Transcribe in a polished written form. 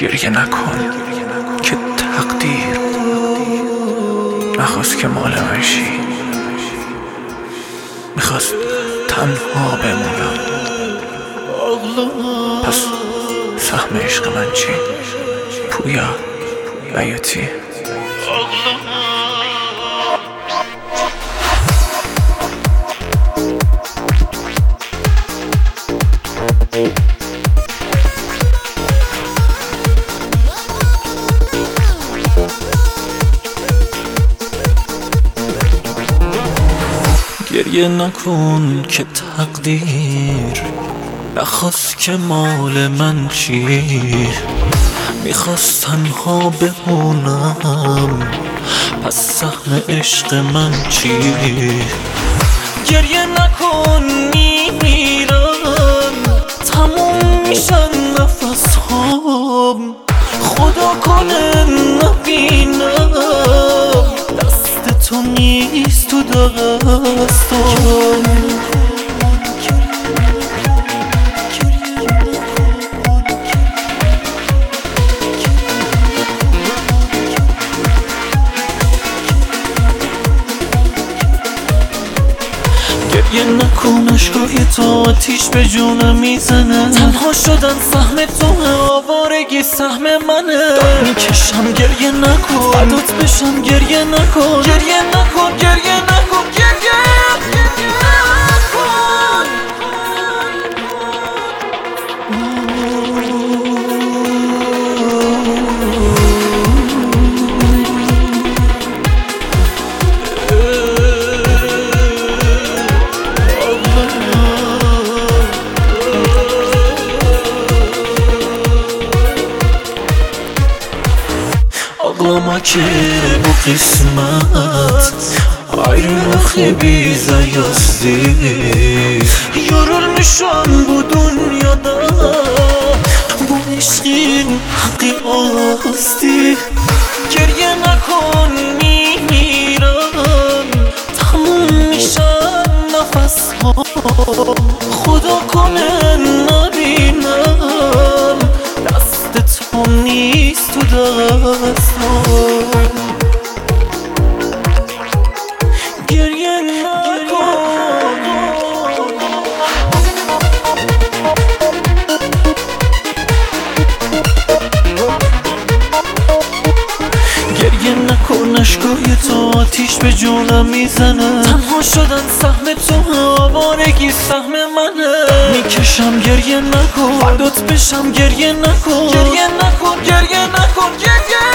گریه نکن که تقدیر نخواست که مال من شی، میخواست تنها بمونم. پس سهم عشق من چی؟ پویا بیاتی. گریه نکن که تقدیر نخواست که مال من چی، میخواست تنها بمونم. پس سهم عشق من چی؟ گریه نکن میمیرم، تموم میشن نفس هام. خدا کنه نبینم دست تو نیست تو دستم. گریه نکن اشکای تو آتیش به جونم میزنه. تنها شدن سهم تو آوارگی سهم منه. داد میکشم گریه نکن، فدات بشم گریه نکن. گریه نکن گریه نکن گریه نکن. Ağlama ki bu kısmet ayrılık bize yazdı. Yorulmuşam bu dünyada, bu aşkın hakkı azdı. Geriye nakon میمیرم، تموم میشن نفس ها. خدا کنه نبینم دست تو نیست تو دستم. گریه نکن گریه نکن اشکای تو آتیش به جونم میزنه. تنها شدن سهم تو آوارگی سهم منه. میکشم گریه نکن، فدات بشم گریه نکن. گریه نکن گریه نکن گریه